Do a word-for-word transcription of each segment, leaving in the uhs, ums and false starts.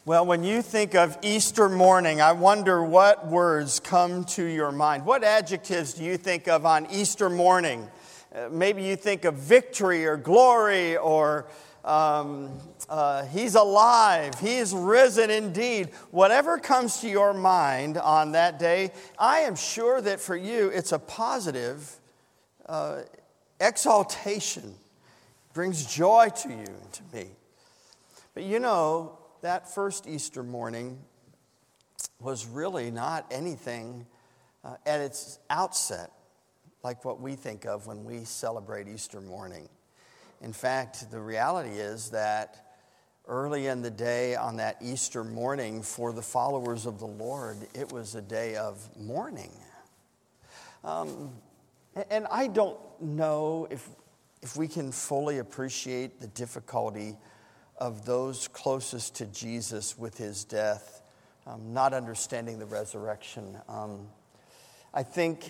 Well, when you think of Easter morning, I wonder what words come to your mind. What adjectives do you think of on Easter morning? Uh, maybe you think of victory or glory or um, uh, he's alive, he's risen indeed. Whatever comes to your mind on that day, I am sure that for you it's a positive uh, exaltation. It brings joy to you and to me. But you know, that first Easter morning was really not anything uh, at its outset like what we think of when we celebrate Easter morning. In fact, the reality is that early in the day on that Easter morning for the followers of the Lord, it was a day of mourning. Um, and I don't know if, if we can fully appreciate the difficulty of those closest to Jesus with his death, um, not understanding the resurrection. Um, I think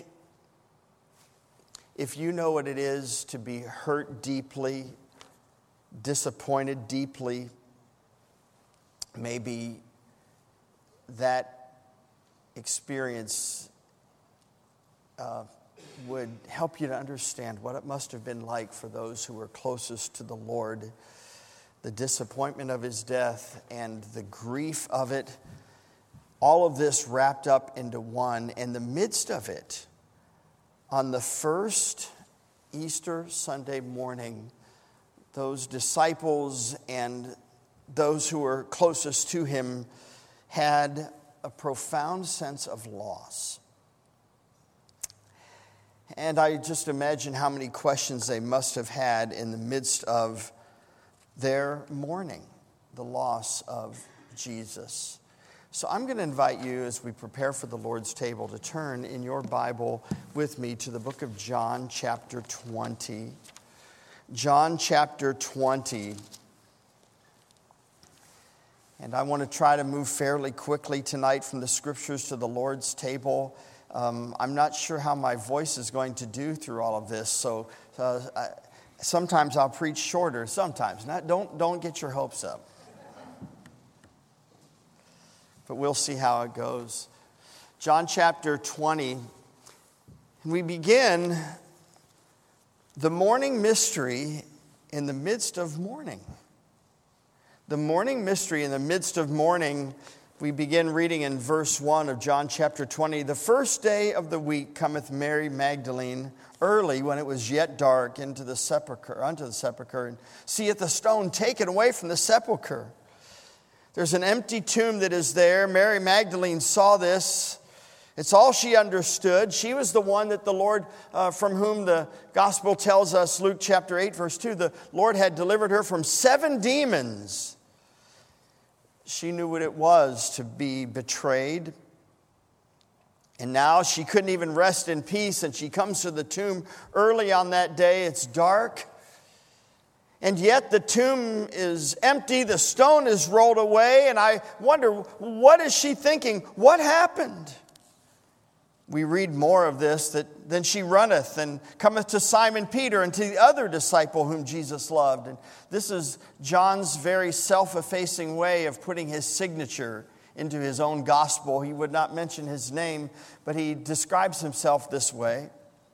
if you know what it is to be hurt deeply, disappointed deeply, maybe that experience uh, would help you to understand what it must have been like for those who were closest to the Lord. The disappointment of his death and the grief of it, all of this wrapped up into one. In the midst of it, on the first Easter Sunday morning, those disciples and those who were closest to him had a profound sense of loss. And I just imagine how many questions they must have had in the midst of their mourning, the loss of Jesus. So I'm going to invite you, as we prepare for the Lord's table, to turn in your Bible with me to the book of John, chapter twenty. John, chapter twenty. And I want to try to move fairly quickly tonight from the scriptures to the Lord's table. Um, I'm not sure how my voice is going to do through all of this, so uh, I, sometimes I'll preach shorter, sometimes not. Don't, don't get your hopes up. But we'll see how it goes. John chapter twenty. And we begin the morning mystery in the midst of mourning. The morning mystery in the midst of mourning, we begin reading in verse one of John chapter twenty. The first day of the week cometh Mary Magdalene early, when it was yet dark, into the sepulchre, unto the sepulchre, and seeth the stone taken away from the sepulchre. There's an empty tomb that is there. Mary Magdalene saw this. It's all she understood. She was the one that the Lord, uh, from whom the gospel tells us, Luke chapter eight, verse two, the Lord had delivered her from seven demons. She knew what it was to be betrayed. And now she couldn't even rest in peace, and she comes to the tomb early on that day. It's dark. And yet the tomb is empty, the stone is rolled away, and I wonder, what is she thinking? What happened? We read more of this, that then she runneth and cometh to Simon Peter and to the other disciple whom Jesus loved. And this is John's very self-effacing way of putting his signature into his own gospel. He would not mention his name, but he describes himself this way.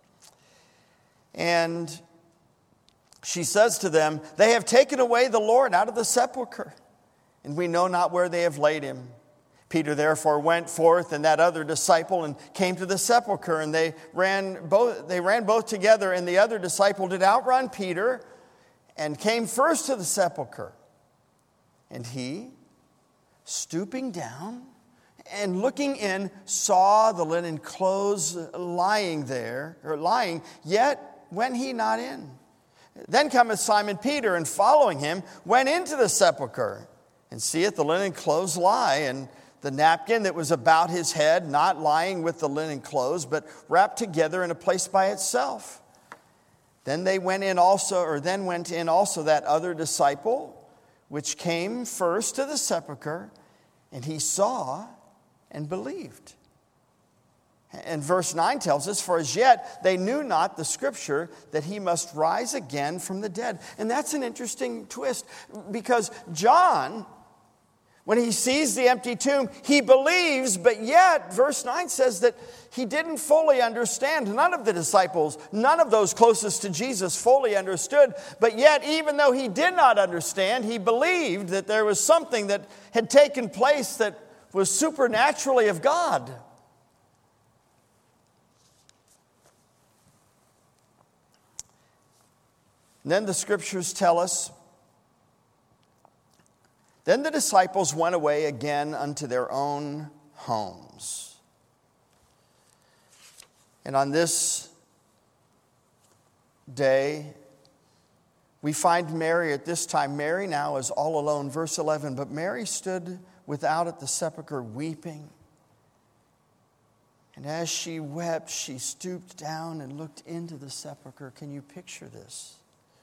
And she says to them, they have taken away the Lord out of the sepulchre, and we know not where they have laid him. Peter therefore went forth and that other disciple and came to the sepulchre, and they ran both they ran both together, and the other disciple did outrun Peter and came first to the sepulchre. And he, stooping down and looking in, saw the linen clothes lying there, or lying, yet went he not in. Then cometh Simon Peter, and following him, went into the sepulchre, and seeth the linen clothes lie, and the napkin that was about his head, not lying with the linen clothes, but wrapped together in a place by itself. Then they went in also, or then went in also that other disciple, which came first to the sepulchre, and he saw and believed. And verse nine tells us, for as yet they knew not the scripture that he must rise again from the dead. And that's an interesting twist, because John When he sees the empty tomb, he believes, but yet, verse nine says that he didn't fully understand. None of the disciples, none of those closest to Jesus fully understood. But yet, even though he did not understand, he believed that there was something that had taken place that was supernaturally of God. And then the scriptures tell us, then the disciples went away again unto their own homes. And on this day, we find Mary at this time. Mary now is all alone. Verse eleven, but Mary stood without at the sepulchre weeping. And as she wept, she stooped down and looked into the sepulchre. Can you picture this?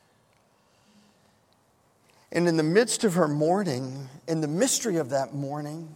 And in the midst of her mourning, in the mystery of that mourning,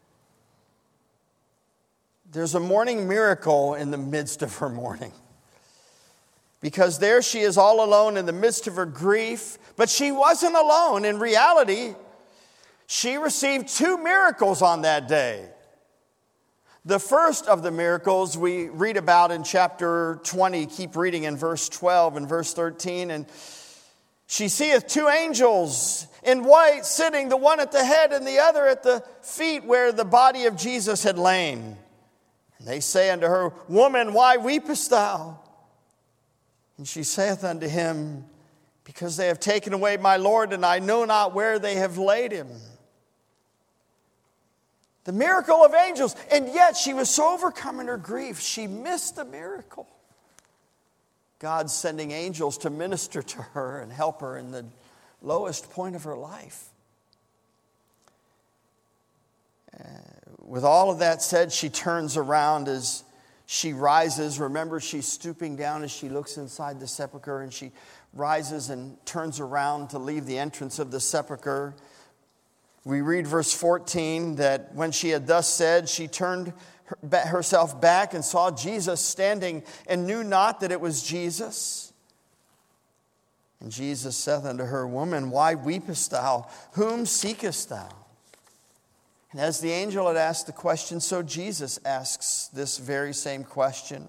there's a mourning miracle in the midst of her mourning. Because there she is all alone in the midst of her grief. But she wasn't alone. In reality, she received two miracles on that day. The first of the miracles we read about in chapter twenty. Keep reading in verse twelve and verse thirteen. And she seeth two angels in white sitting, the one at the head and the other at the feet where the body of Jesus had lain. And they say unto her, Woman, why weepest thou? And she saith unto him, Because they have taken away my Lord, and I know not where they have laid him. The miracle of angels. And yet she was so overcome in her grief, she missed the miracle. God sending angels to minister to her and help her in the lowest point of her life. Uh, with all of that said, she turns around as she rises. Remember, she's stooping down as she looks inside the sepulchre, and she rises and turns around to leave the entrance of the sepulchre. We read verse fourteen that when she had thus said, she turned herself back and saw Jesus standing and knew not that it was Jesus. And Jesus saith unto her, Woman, why weepest thou? Whom seekest thou? And as the angel had asked the question, so Jesus asks this very same question.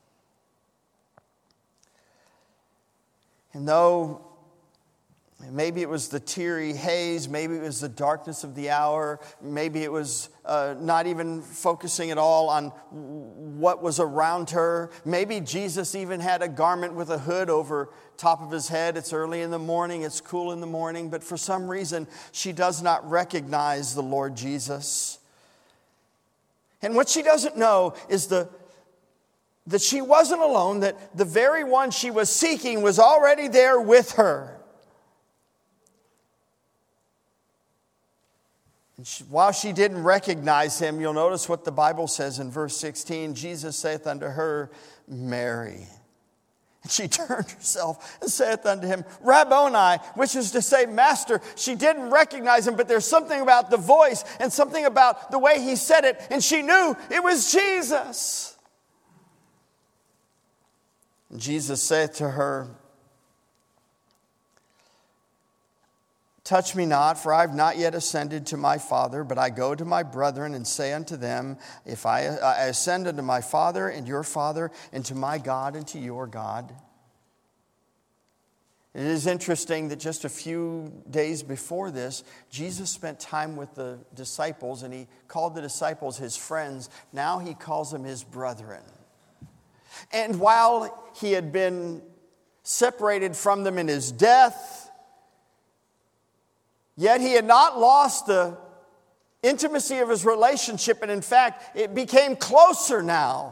And though maybe it was the teary haze, maybe it was the darkness of the hour, maybe it was uh, not even focusing at all on what was around her. Maybe Jesus even had a garment with a hood over top of his head. It's early in the morning, it's cool in the morning, but for some reason she does not recognize the Lord Jesus. And what she doesn't know is the that she wasn't alone, that the very one she was seeking was already there with her. And she, while she didn't recognize him, you'll notice what the Bible says in verse sixteen. Jesus saith unto her, Mary. And she turned herself and saith unto him, Rabboni, which is to say, Master. She didn't recognize him, but there's something about the voice and something about the way he said it, and she knew it was Jesus. And Jesus saith to her, Touch me not, for I have not yet ascended to my Father, but I go to my brethren and say unto them, If I, I ascend unto my Father and your Father, and to my God and to your God. It is interesting that just a few days before this, Jesus spent time with the disciples, and he called the disciples his friends. Now he calls them his brethren. And while he had been separated from them in his death, yet he had not lost the intimacy of his relationship, and in fact, it became closer now.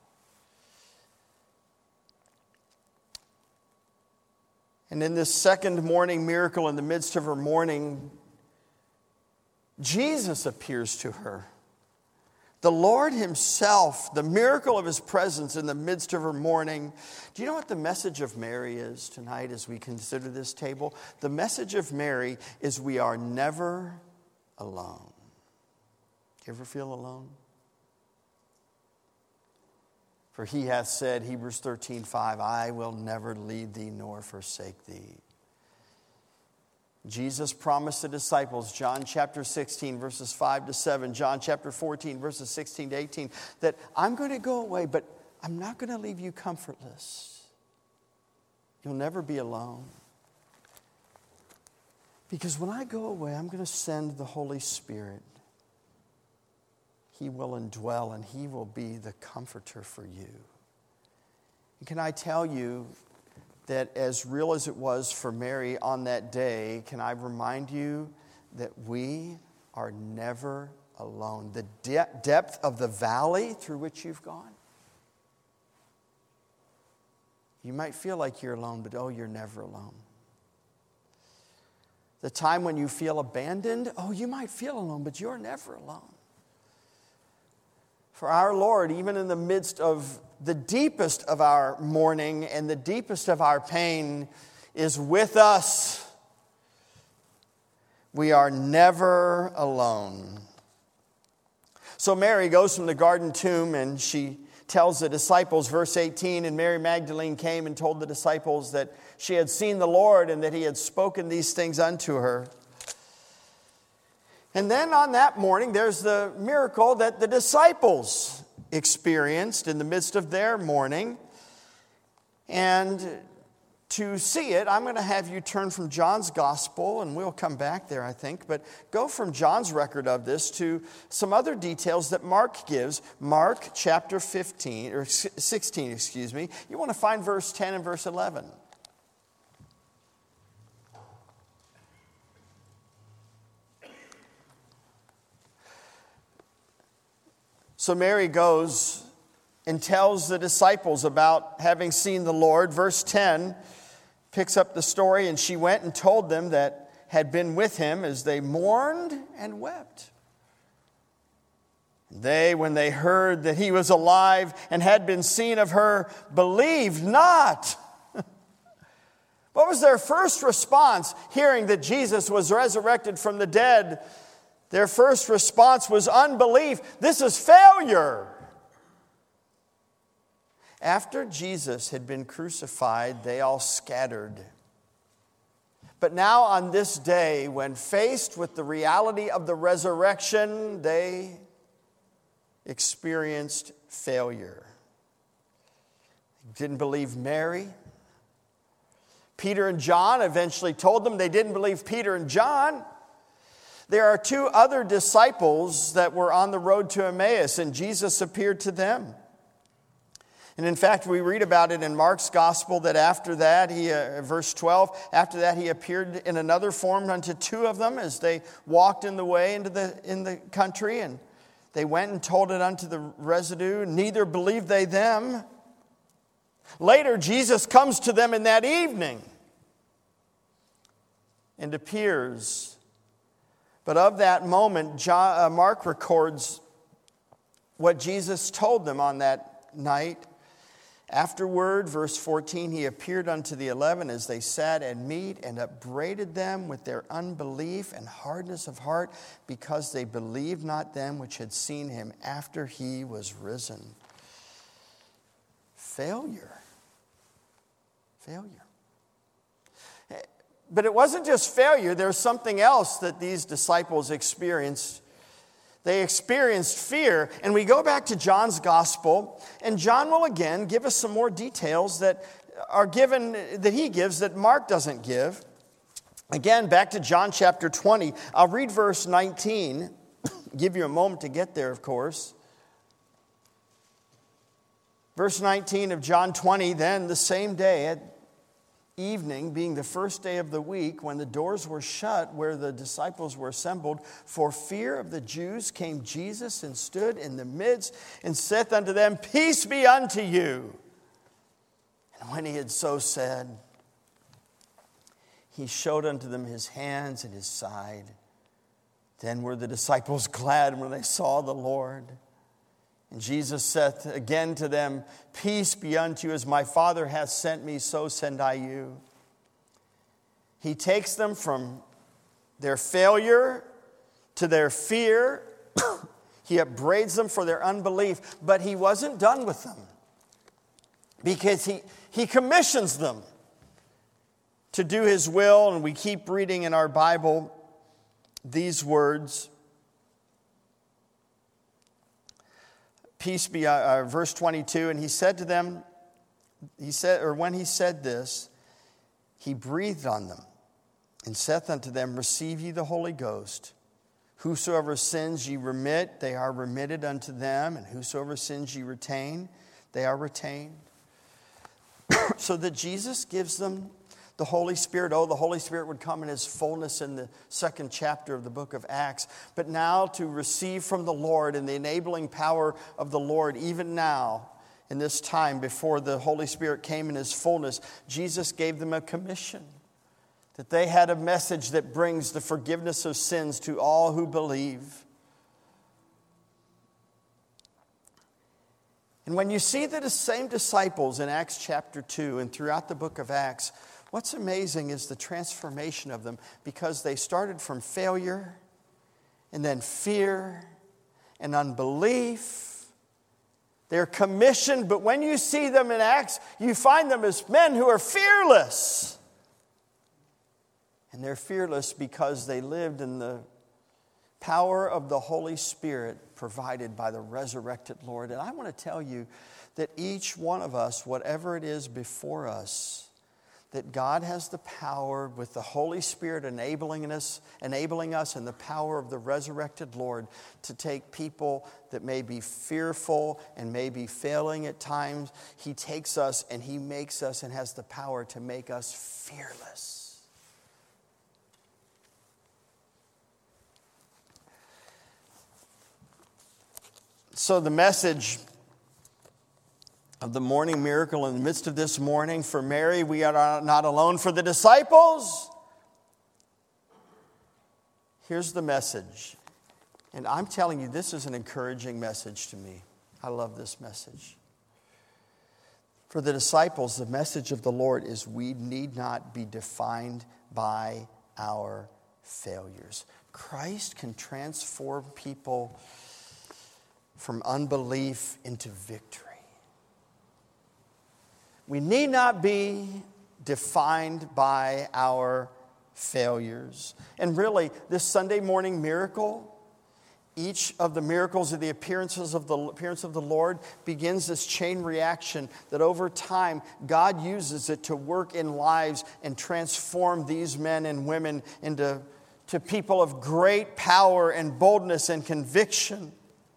And in this second morning miracle, in the midst of her mourning, Jesus appears to her. The Lord himself, the miracle of his presence in the midst of her mourning. Do you know what the message of Mary is tonight as we consider this table? The message of Mary is we are never alone. Do you ever feel alone? For he hath said, Hebrews thirteen five, I will never leave thee nor forsake thee. Jesus promised the disciples, John chapter sixteen, verses five to seven, John chapter fourteen, verses sixteen to eighteen, that I'm going to go away, but I'm not going to leave you comfortless. You'll never be alone. Because when I go away, I'm going to send the Holy Spirit. He will indwell and He will be the comforter for you. And can I tell you that as real as it was for Mary on that day, can I remind you that we are never alone? The de- depth of the valley through which you've gone, you might feel like you're alone, but oh, you're never alone. The time when you feel abandoned, oh, you might feel alone, but you're never alone. For our Lord, even in the midst of the deepest of our mourning and the deepest of our pain, is with us. We are never alone. So Mary goes from the garden tomb and she tells the disciples, verse eighteen, and Mary Magdalene came and told the disciples that she had seen the Lord and that He had spoken these things unto her. And then on that morning, there's the miracle that the disciples experienced in the midst of their mourning. And to see it, I'm going to have you turn from John's gospel, and we'll come back there, I think. But go from John's record of this to some other details that Mark gives. Mark chapter fifteen, or sixteen, excuse me. You want to find verse ten and verse eleven. So Mary goes and tells the disciples about having seen the Lord. Verse ten picks up the story, and she went and told them that had been with Him as they mourned and wept. They, when they heard that He was alive and had been seen of her, believed not. What was their first response, hearing that Jesus was resurrected from the dead? Their first response was unbelief. This is failure. After Jesus had been crucified, they all scattered. But now on this day, when faced with the reality of the resurrection, they experienced failure. They didn't believe Mary. Peter and John eventually told them they didn't believe Peter and John. There are two other disciples that were on the road to Emmaus, and Jesus appeared to them. And in fact, we read about it in Mark's gospel that after that, he, uh, verse twelve, after that he appeared in another form unto two of them as they walked in the way into the, in the country, and they went and told it unto the residue. Neither believed they them. Later, Jesus comes to them in that evening and appears. But of that moment, John, uh, Mark records what Jesus told them on that night. Afterward, verse fourteen, He appeared unto the eleven as they sat at meat and upbraided them with their unbelief and hardness of heart, because they believed not them which had seen Him after He was risen. Failure. Failure. But it wasn't just failure. There's something else that these disciples experienced. They experienced fear. And we go back to John's gospel, and John will again give us some more details that are given, that he gives, that Mark doesn't give. Again, back to John chapter twenty. I'll read verse nineteen. Give you a moment to get there, of course. Verse nineteen of John twenty, then the same day at evening, being the first day of the week, when the doors were shut where the disciples were assembled, for fear of the Jews, came Jesus and stood in the midst and saith unto them, Peace be unto you. And when he had so said, he showed unto them his hands and his side. Then were the disciples glad when they saw the Lord. And Jesus saith again to them, Peace be unto you, as my Father hath sent me, so send I you. He takes them from their failure to their fear. He upbraids them for their unbelief, but he wasn't done with them, because he, he commissions them. to do his will, and we keep reading in our Bible these words. Peace be, uh, verse twenty-two, and he said to them, he said, or when he said this, he breathed on them and saith unto them, receive ye the Holy Ghost. Whosoever sins ye remit, they are remitted unto them, and whosoever sins ye retain, they are retained. So that Jesus gives them the Holy Spirit. Oh, the Holy Spirit would come in his fullness in the second chapter of the book of Acts. But now to receive from the Lord and the enabling power of the Lord, even now, in this time before the Holy Spirit came in his fullness, Jesus gave them a commission. That they had a message that brings the forgiveness of sins to all who believe. And when you see the same disciples in Acts chapter two and throughout the book of Acts, what's amazing is the transformation of them, because they started from failure and then fear and unbelief. They're commissioned, but when you see them in Acts, you find them as men who are fearless. And they're fearless because they lived in the power of the Holy Spirit provided by the resurrected Lord. And I want to tell you that each one of us, whatever it is before us, that God has the power with the Holy Spirit enabling us, enabling us and the power of the resurrected Lord to take people that may be fearful and may be failing at times. He takes us and he makes us and has the power to make us fearless. So the message of the morning miracle in the midst of this morning for Mary, we are not alone. For the disciples, here's the message. And I'm telling you, this is an encouraging message to me. I love this message. For the disciples, the message of the Lord is we need not be defined by our failures. Christ can transform people from unbelief into victory. We need not be defined by our failures. And really, this Sunday morning miracle, each of the miracles of the appearances of the appearance of the Lord begins this chain reaction that over time God uses it to work in lives and transform these men and women into to people of great power and boldness and conviction.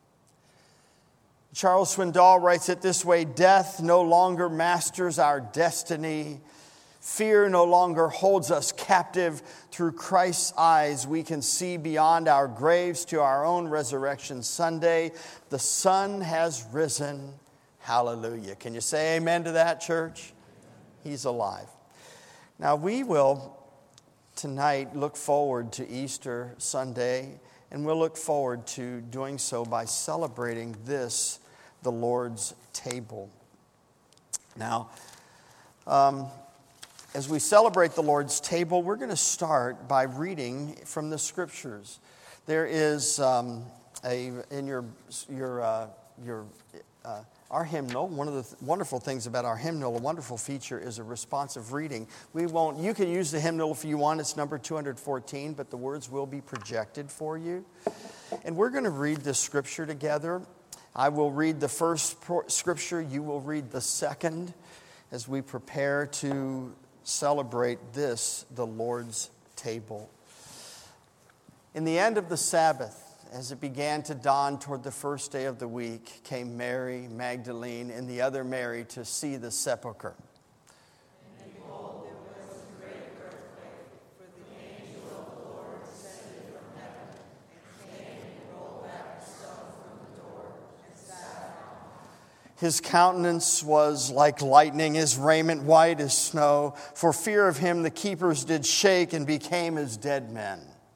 Charles Swindoll writes it this way: death no longer masters our destiny. Fear no longer holds us captive. Through Christ's eyes, we can see beyond our graves to our own resurrection Sunday. The sun has risen. Hallelujah. Can you say amen to that, church? He's alive. Now, we will tonight look forward to Easter Sunday, and we'll look forward to doing so by celebrating this, the Lord's table. Now, um, as we celebrate the Lord's table, we're going to start by reading from the Scriptures. There is um, a in your your uh, your uh, our hymnal. One of the th- wonderful things about our hymnal, a wonderful feature, is a responsive reading. We won't. You can use the hymnal if you want. It's number two hundred fourteen, but the words will be projected for you. And we're going to read this Scripture together. I will read the first pro- Scripture. You will read the second, as we prepare to celebrate this, the Lord's table. In the end of the Sabbath, as it began to dawn toward the first day of the week, came Mary Magdalene and the other Mary to see the sepulchre. And behold, there was a great earthquake, for the angel of the Lord descended from heaven, and came and rolled back the stone from the door, and sat on it. His countenance was like lightning, his raiment white as snow. For fear of him the keepers did shake and became as dead men.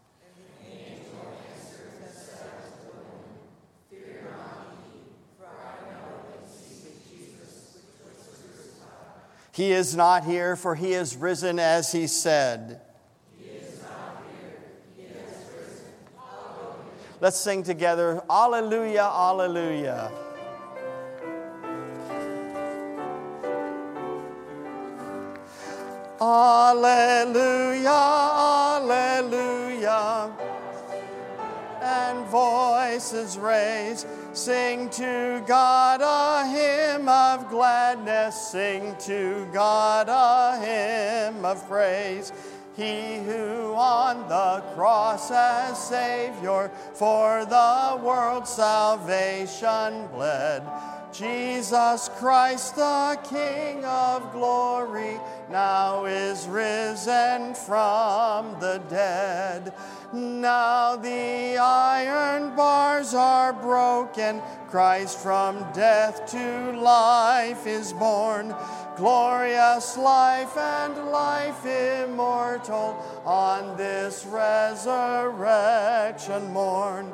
He is not here, for he is risen as he said. He is not here, he is risen. Hallelujah. Let's sing together, Alleluia, Alleluia. Alleluia, alleluia. And voices raised, sing to God a hymn of gladness, sing to God a hymn of praise. He who on the cross as Savior for the world's salvation bled. Jesus Christ, the King of glory, now is risen from the dead. Now the iron bars are broken, Christ from death to life is born. Glorious life and life immortal on this resurrection morn.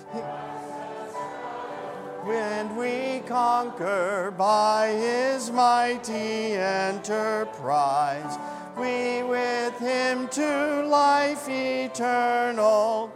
When we conquer by his mighty enterprise, we with him to life eternal,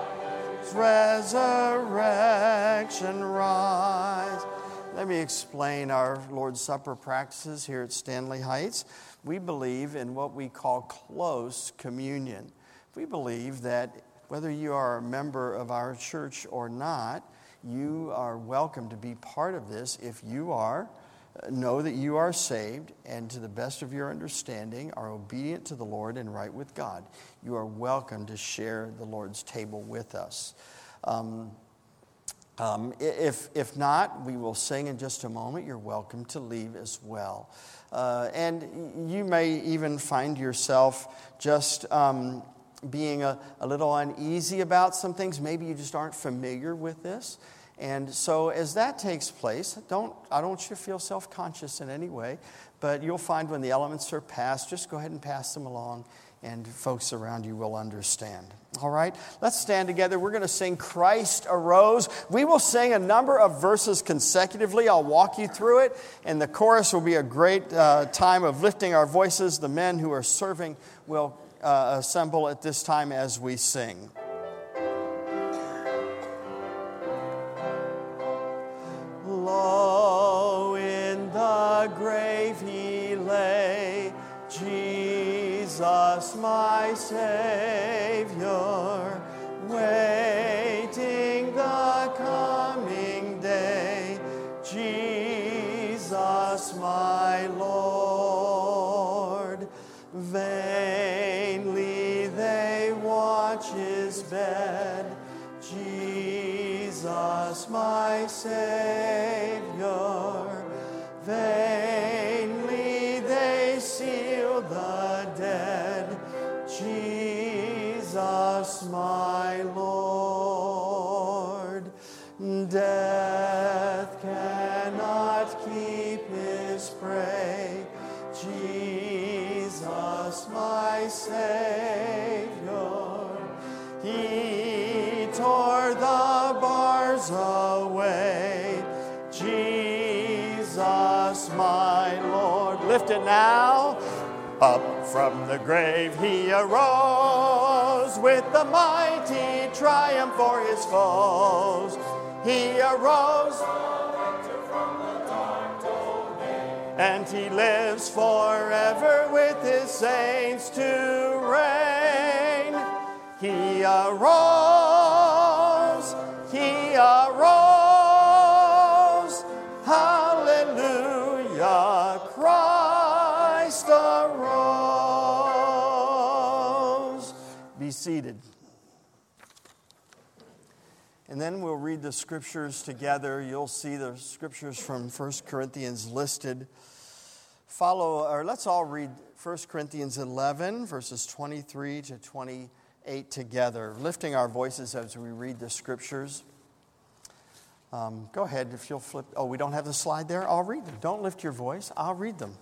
resurrection rise. Let me explain our Lord's Supper practices here at Stanley Heights. We believe in what we call close communion. We believe that whether you are a member of our church or not, you are welcome to be part of this. If you are, know that you are saved and to the best of your understanding are obedient to the Lord and right with God. You are welcome to share the Lord's table with us. Um, um, if, if not, we will sing in just a moment. You're welcome to leave as well. Uh, and you may even find yourself just um, being a, a little uneasy about some things. Maybe you just aren't familiar with this. And so as that takes place, don't, I don't want you to feel self-conscious in any way, but you'll find when the elements are passed, just go ahead and pass them along, and folks around you will understand. All right, let's stand together. We're going to sing Christ Arose. We will sing a number of verses consecutively. I'll walk you through it, and the chorus will be a great uh, time of lifting our voices. The men who are serving will uh, assemble at this time as we sing. Lo, in the grave he lay, Jesus my Savior, waiting the coming day, Jesus my Lord. Vainly they watch his bed, Jesus my Savior, vainly they seal the dead, Jesus my Lord. Death cannot keep his prey, Jesus my Savior, he tore the bars away, Jesus my Lord. Lift it now. Up from the grave he arose, with the mighty triumph for his foes. He arose, and he lives forever with his saints to reign. He arose, he arose, hallelujah, Christ arose. Be seated. And then we'll read the scriptures together. You'll see the scriptures from First Corinthians listed. Follow, or let's all read First Corinthians eleven, verses twenty-three to twenty-eight together, lifting our voices as we read the scriptures. Um, go ahead if you'll flip. Oh, we don't have the slide there? I'll read them. Don't lift your voice. I'll read them.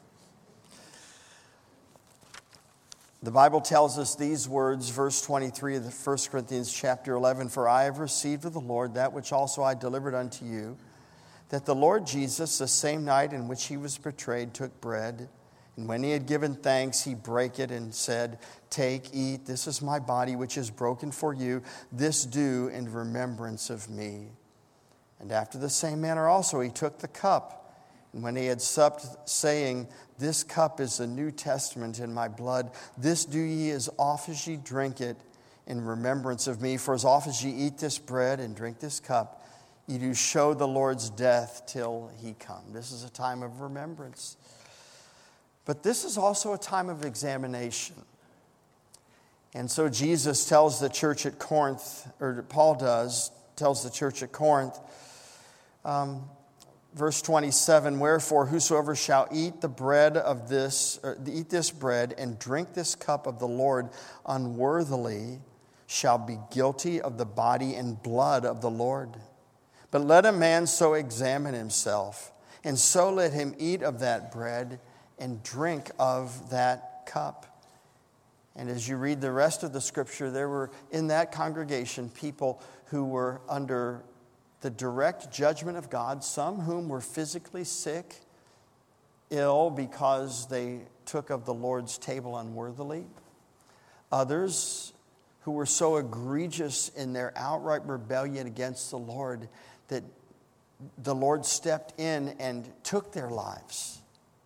The Bible tells us these words, verse twenty-three of the First Corinthians chapter eleven, "For I have received of the Lord that which also I delivered unto you, that the Lord Jesus, the same night in which he was betrayed, took bread, and when he had given thanks, he brake it and said, Take, eat, this is my body which is broken for you. This do in remembrance of me. And after the same manner also he took the cup, And when he had supped, saying, "This cup is the New Testament in my blood. This do ye as oft as ye drink it in remembrance of me. For as oft as ye eat this bread and drink this cup, ye do show the Lord's death till he come." This is a time of remembrance. But this is also a time of examination. And so Jesus tells the church at Corinth, or Paul does, tells the church at Corinth, um, verse twenty-seven, "Wherefore whosoever shall eat the bread of this, or eat this bread and drink this cup of the Lord unworthily shall be guilty of the body and blood of the Lord. But let a man so examine himself, and so let him eat of that bread and drink of that cup." And as you read the rest of the scripture, there were in that congregation people who were under the direct judgment of God, some whom were physically sick, ill because they took of the Lord's table unworthily. Others who were so egregious in their outright rebellion against the Lord that the Lord stepped in and took their lives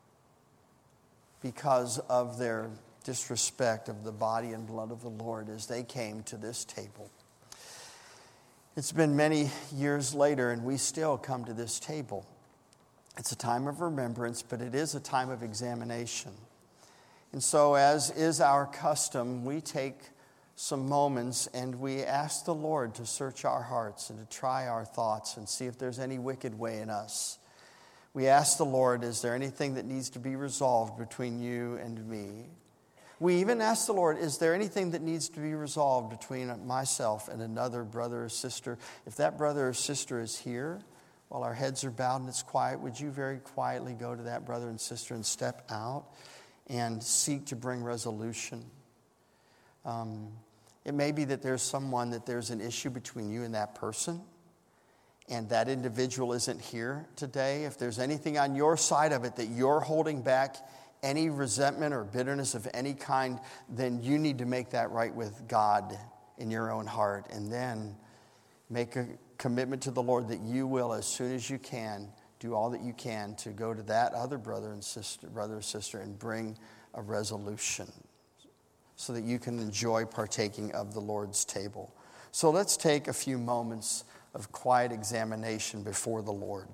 because of their disrespect of the body and blood of the Lord as they came to this table. It's been many years later, and we still come to this table. It's a time of remembrance, but it is a time of examination. And so, as is our custom, we take some moments and we ask the Lord to search our hearts and to try our thoughts and see if there's any wicked way in us. We ask the Lord, is there anything that needs to be resolved between you and me? We even ask the Lord, is there anything that needs to be resolved between myself and another brother or sister? If that brother or sister is here, while our heads are bowed and it's quiet, would you very quietly go to that brother and sister and step out and seek to bring resolution? Um, it may be that there's someone, that there's an issue between you and that person, and that individual isn't here today. If there's anything on your side of it that you're holding back, any resentment or bitterness of any kind, then you need to make that right with God in your own heart. And then make a commitment to the Lord that you will, as soon as you can, do all that you can to go to that other brother and sister, brother or sister and bring a resolution so that you can enjoy partaking of the Lord's table. So let's take a few moments of quiet examination before the Lord.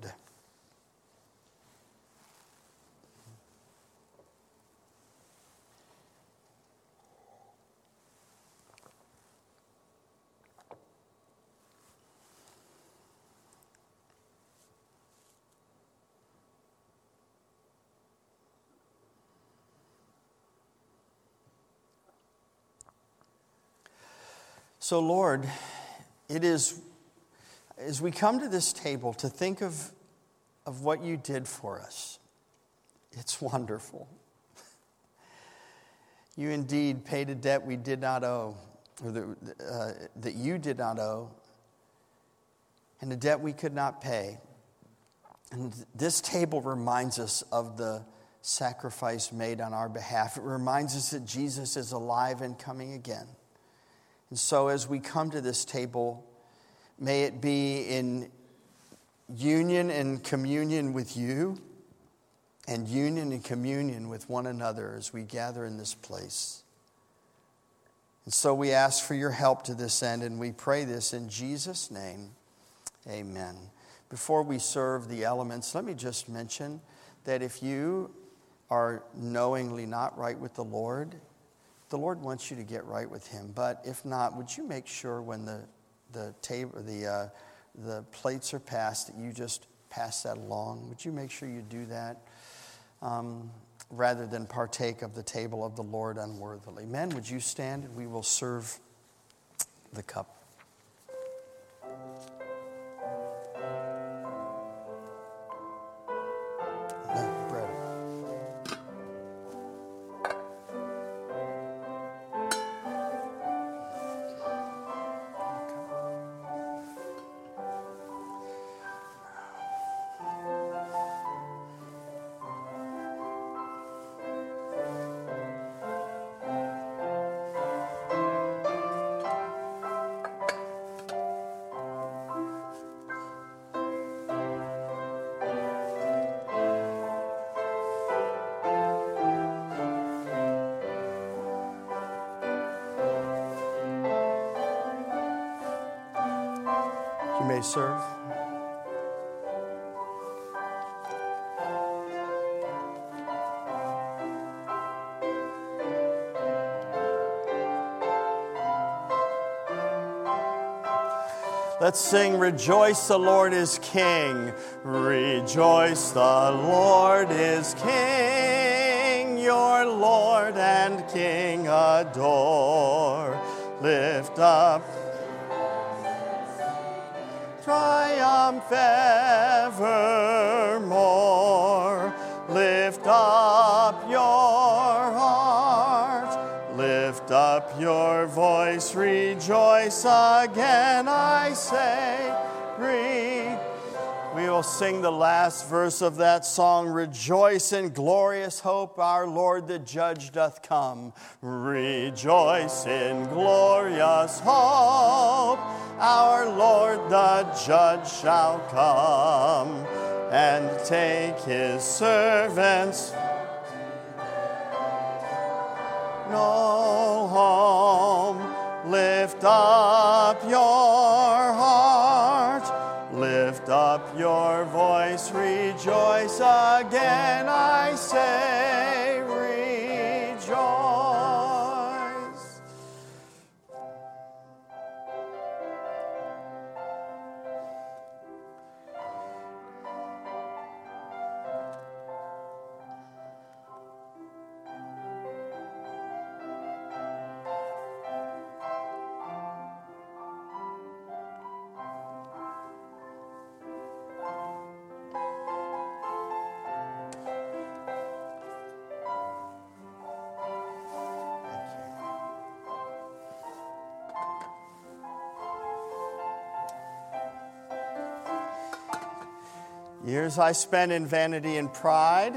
So, Lord, it is, as we come to this table, to think of, of what you did for us. It's wonderful. You indeed paid a debt we did not owe, or that, uh, that you did not owe, and a debt we could not pay. And this table reminds us of the sacrifice made on our behalf. It reminds us that Jesus is alive and coming again. And so as we come to this table, may it be in union and communion with you and union and communion with one another as we gather in this place. And so we ask for your help to this end, and we pray this in Jesus' name. Amen. Before we serve the elements, let me just mention that if you are knowingly not right with the Lord, the Lord wants you to get right with him. But if not, would you make sure when the the table, the uh, the plates are passed, that you just pass that along? Would you make sure you do that um, rather than partake of the table of the Lord unworthily? Men, would you stand and we will serve the cup. You may serve. Let's sing, Rejoice, the Lord is King. Rejoice, the Lord is King. Your Lord and King adore. Lift up, triumph evermore. Lift up your heart. Lift up your voice, rejoice again, I say. Re- we will sing the last verse of that song. Rejoice in glorious hope, our Lord the Judge doth come. Rejoice in glorious hope, our Lord the Judge shall come and take his servants no home. Lift up your heart, lift up your voice, rejoice again, I say, rejoice. Years I spent in vanity and pride.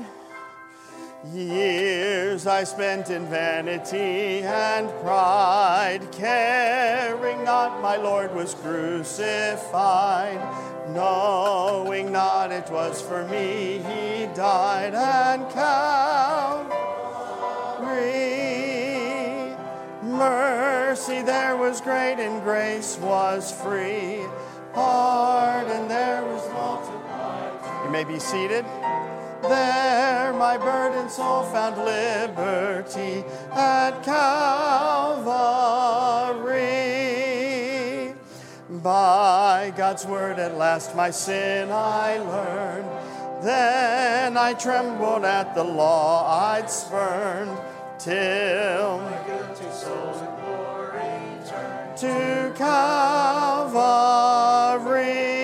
Years I spent in vanity and pride, caring not my Lord was crucified, knowing not it was for me he died, and Calvary. Mercy there was great and grace was free. Pardon there was multiplied. You may be seated. There my burdened soul found liberty at Calvary. By God's word at last my sin I learned. Then I trembled at the law I'd spurned, till my guilty soul in glory turned to Calvary.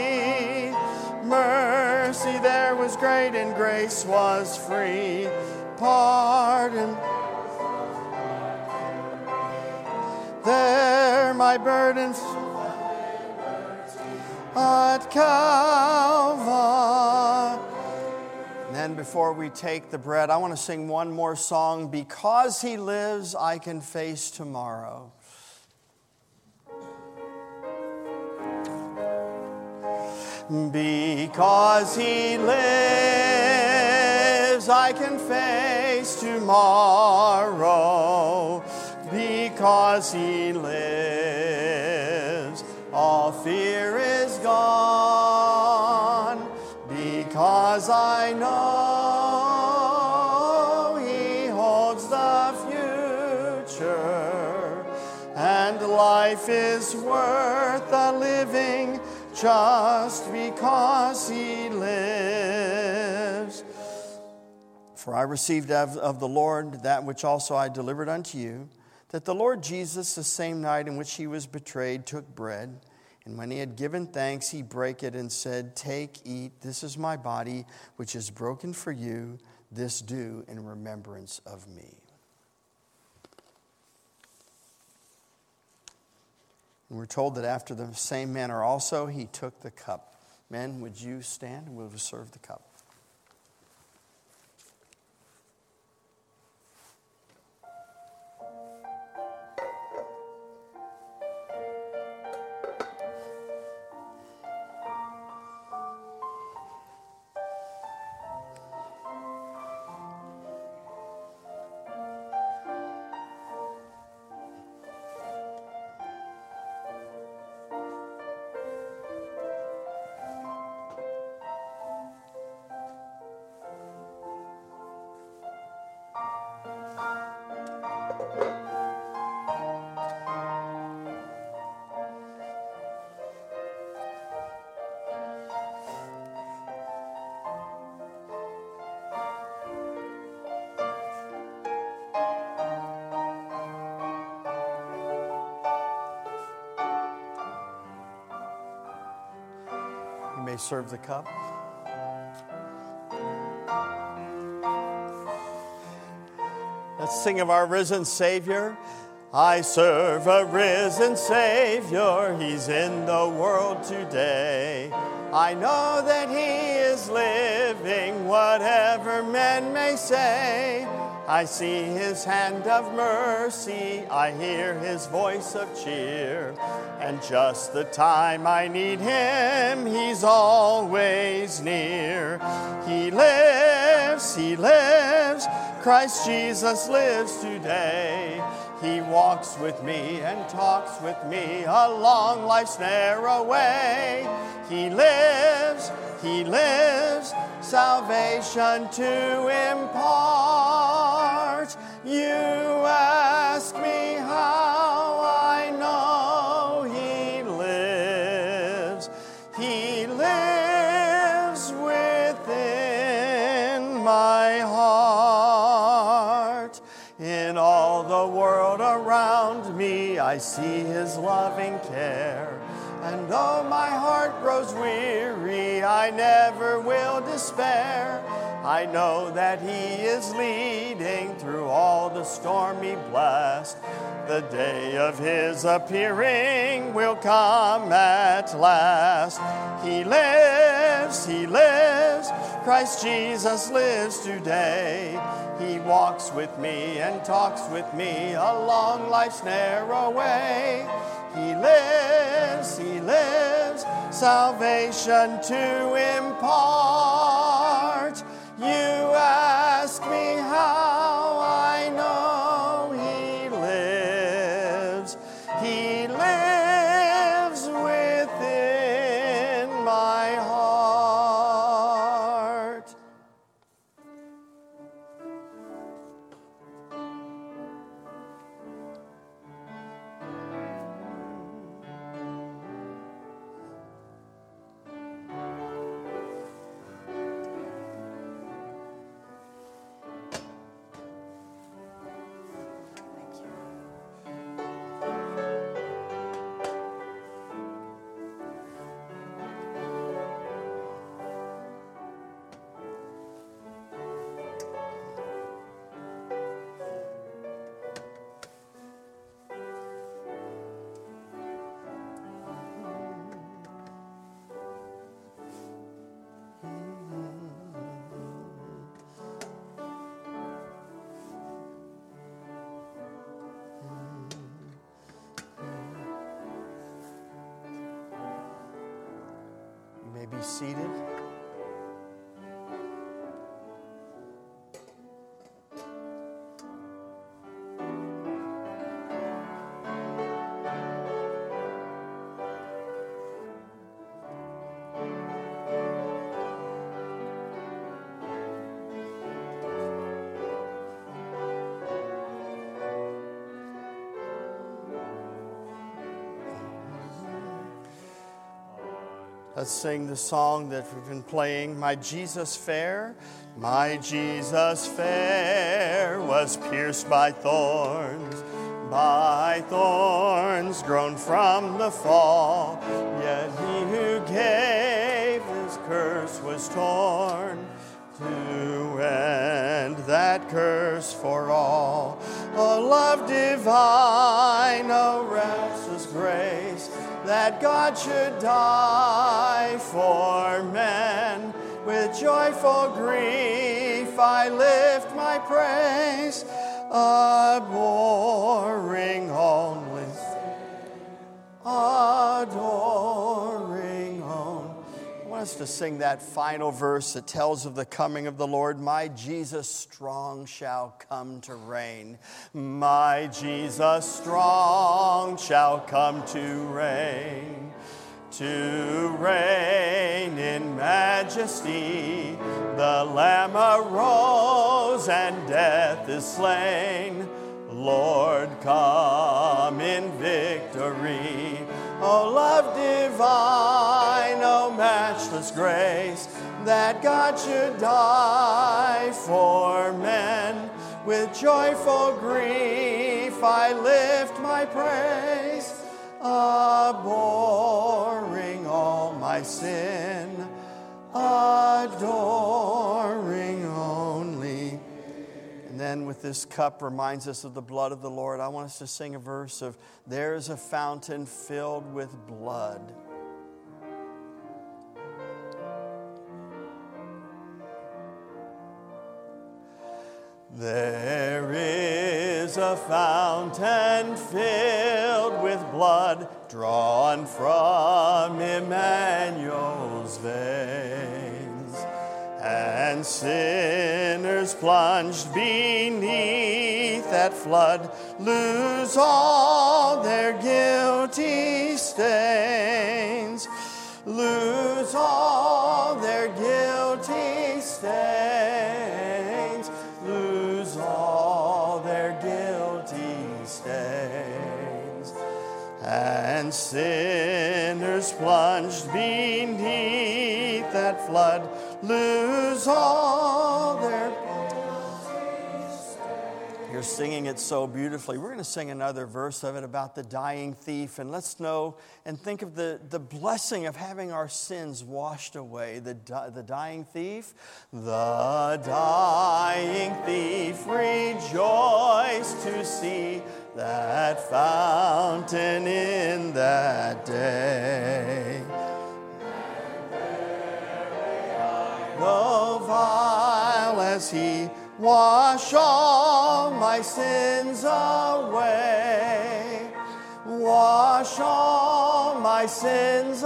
Mercy there was great and grace was free. Pardon there my burdens at Calvary. And then before we take the bread, I want to sing one more song. Because he lives, I can face tomorrow. Because he lives, I can face tomorrow. Because he lives, all fear is gone. Because I know he holds the future, and life is worth the living just because he lives. For I received of, of the Lord that which also I delivered unto you, that the Lord Jesus, the same night in which he was betrayed, took bread, and when he had given thanks, he brake it and said, Take, eat, this is my body, which is broken for you. This do in remembrance of me. And we're told that after the same manner also, he took the cup. Men, would you stand and we'll serve the cup. You may serve the cup. Let's sing of our risen Savior. I serve a risen Savior. He's in the world today. I know that He is living, whatever men may say. I see His hand of mercy, I hear His voice of cheer, and just the time I need Him, He's always near. He lives, He lives, Christ Jesus lives today. He walks with me and talks with me along life's narrow way. He lives, He lives, salvation to impart. You ask me how I know He lives. He lives within my heart. In all the world around me, I see His loving care. And though my heart grows weary, I never will despair. I know that He is leading through all the stormy blast. The day of His appearing will come at last. He lives, He lives, Christ Jesus lives today. He walks with me and talks with me along life's narrow way. He lives, He lives, salvation to impart. You ask me how I know He lives. He lives within my heart. Be seated. Let's sing the song that we've been playing, My Jesus Fair. My Jesus fair was pierced by thorns, by thorns grown from the fall. Yet He who gave His curse was torn to end that curse for all. A love divine, a restless grace, that God should die for men. With joyful grief I lift my praise, abhorring only, adoring only. I want us to sing that final verse that tells of the coming of the Lord. My Jesus strong shall come to reign. My Jesus strong shall come to reign. To reign in majesty. The Lamb arose and death is slain. Lord, come in victory. O love divine, O matchless grace, that God should die for men. With joyful grief I lift my praise, abhorring all my my sin, adoring only. And then with this cup reminds us of the blood of the Lord. I want us to sing a verse of, there is a fountain filled with blood. There is a fountain filled with blood, drawn from Emmanuel's veins, and sinners plunged beneath that flood lose all their guilty stains, lose all their guilty stains, lose all their guilty stains. And sinners plunged beneath that flood lose all their guilty stains. You're singing it so beautifully. We're going to sing another verse of it about the dying thief. And let's know and think of the, the blessing of having our sins washed away. The, the dying thief. The dying thief rejoiced to see that fountain in that day. Though vile as he, wash all my sins away. Wash all my sins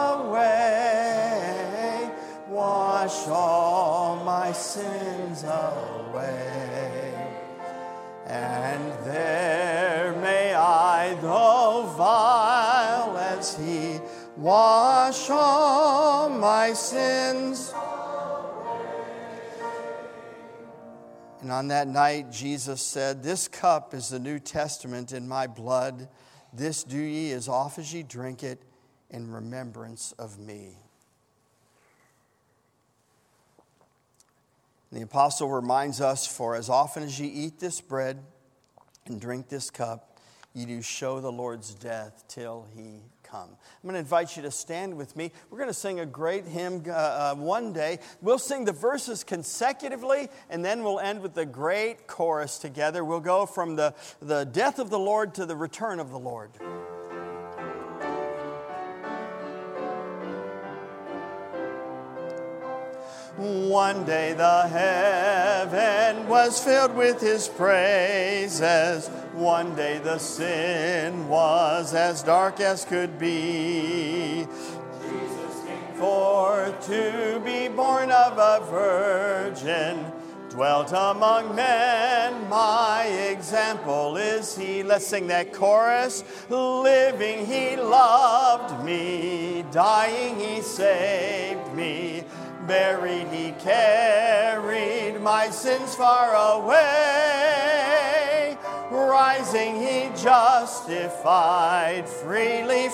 away. Wash all my sins away. And there may I, though vile as he, wash all my sins away. And on that night, Jesus said, this cup is the New Testament in my blood. This do ye as oft as ye drink it in remembrance of me. And the apostle reminds us, for as often as ye eat this bread and drink this cup, ye do show the Lord's death till he come. I'm going to invite you to stand with me. We're going to sing a great hymn uh, uh, one day. We'll sing the verses consecutively, and then we'll end with the great chorus together. We'll go from the, the death of the Lord to the return of the Lord. One day the heaven was filled with his praises. One day the sin was as dark as could be. Jesus came forth to be born of a virgin, dwelt among men, my example is he. Let's sing that chorus. Living he loved me, dying he saved me. Buried he carried my sins far away. Rising he justified freely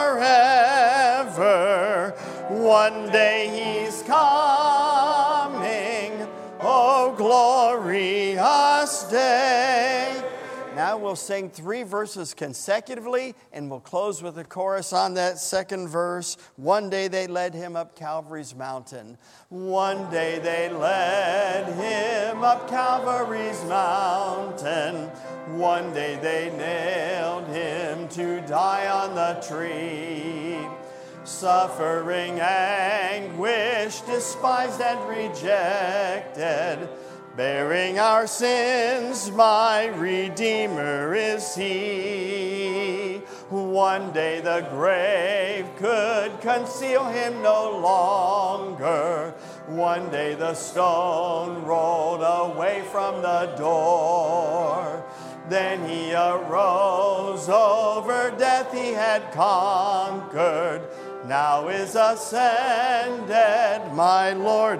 forever. One day he's coming, oh glorious day. Now we'll sing three verses consecutively, and we'll close with a chorus on that second verse. One day they led him up Calvary's mountain. One day they led him up Calvary's mountain. One day they nailed him to die on the tree. Suffering anguish, despised and rejected, bearing our sins, my Redeemer is he. One day the grave could conceal him no longer. One day the stone rolled away from the door. Then he arose, over death he had conquered. Now is ascended, my Lord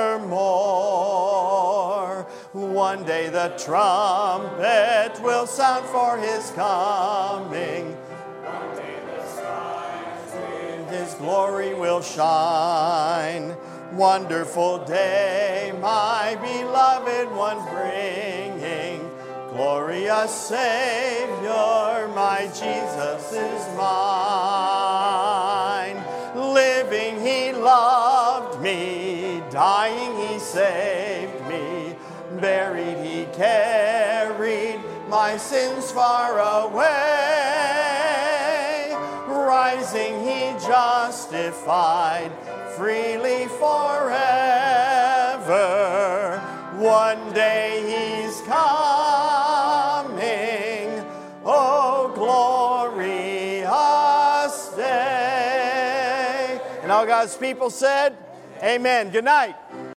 evermore. One day the trumpet will sound for his coming. One day the skies with his glory will shine. Wonderful day, my beloved one bringing. Glorious Savior, my Jesus is mine. Live Living, he loved me. Dying, he saved me. Buried, he carried my sins far away. Rising, he justified freely forever. One day he's coming. Oh, glorious day. And all God's people said, amen. Good night.